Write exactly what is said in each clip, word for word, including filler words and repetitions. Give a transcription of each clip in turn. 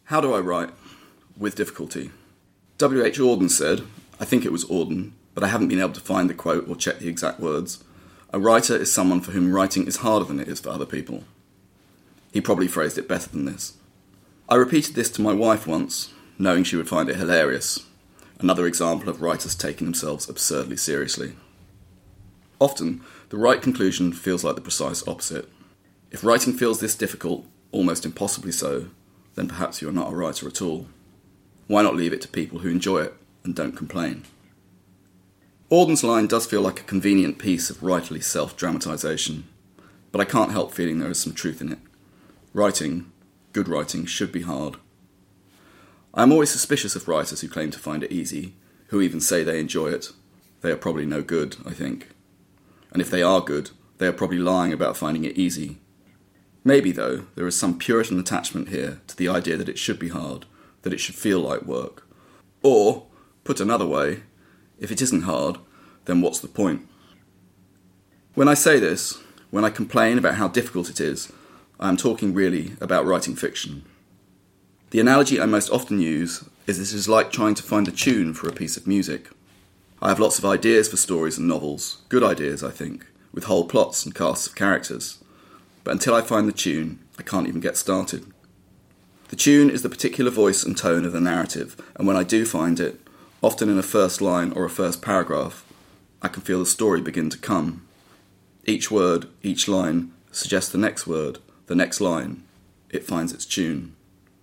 How do I write? With difficulty. W H Auden said, I think it was Auden, but I haven't been able to find the quote or check the exact words, a writer is someone for whom writing is harder than it is for other people. He probably phrased it better than this. I repeated this to my wife once, knowing she would find it hilarious. Another example of writers taking themselves absurdly seriously. Often, the right conclusion feels like the precise opposite. If writing feels this difficult, almost impossibly so, then perhaps you are not a writer at all. Why not leave it to people who enjoy it and don't complain? Auden's line does feel like a convenient piece of writerly self-dramatisation, but I can't help feeling there is some truth in it. Writing, good writing, should be hard. I am always suspicious of writers who claim to find it easy, who even say they enjoy it. They are probably no good, I think. And if they are good, they are probably lying about finding it easy. Maybe, though, there is some Puritan attachment here to the idea that it should be hard, that it should feel like work. Or, put another way, if it isn't hard, then what's the point? When I say this, when I complain about how difficult it is, I am talking really about writing fiction. The analogy I most often use is that it is like trying to find a tune for a piece of music. I have lots of ideas for stories and novels, good ideas, I think, with whole plots and casts of characters. But until I find the tune, I can't even get started. The tune is the particular voice and tone of the narrative, and when I do find it, often in a first line or a first paragraph, I can feel the story begin to come. Each word, each line, suggests the next word, the next line. It finds its tune.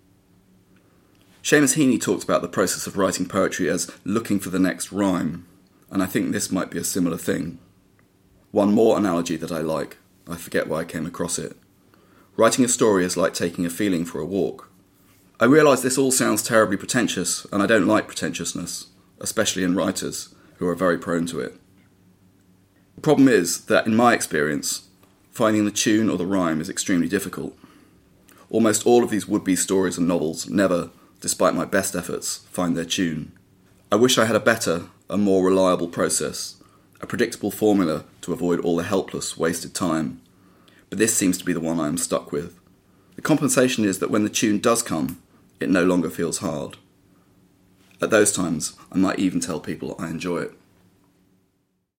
Seamus Heaney talked about the process of writing poetry as looking for the next rhyme, and I think this might be a similar thing. One more analogy that I like, I forget why I came across it. Writing a story is like taking a feeling for a walk. I realise this all sounds terribly pretentious, and I don't like pretentiousness, especially in writers, who are very prone to it. The problem is that, in my experience, finding the tune or the rhyme is extremely difficult. Almost all of these would-be stories and novels never, despite my best efforts, find their tune. I wish I had a better, a more reliable process, a predictable formula to avoid all the helpless, wasted time. But this seems to be the one I am stuck with. The compensation is that when the tune does come, it no longer feels hard. At those times, I might even tell people I enjoy it.